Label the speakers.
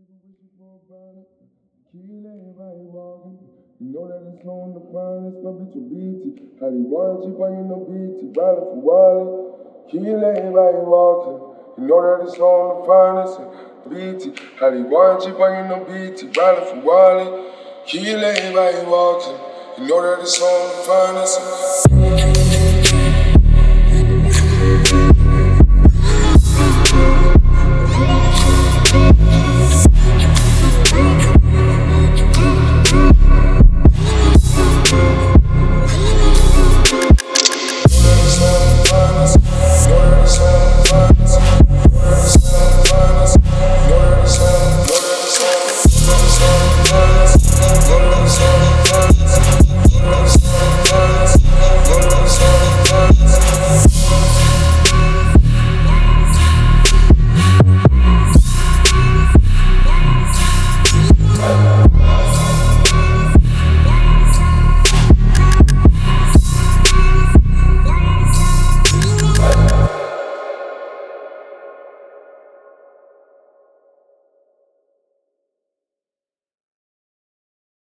Speaker 1: Kill everybody walking. You know that it's on the finest, but bitch, you beat it. How they want you, but you know beat it. Riding for Wally. Kill everybody walking. You know that it's on the finest, beat it. How they want you, but you know beat it. Riding for Wally. Kill everybody walking. You know that it's on the finest.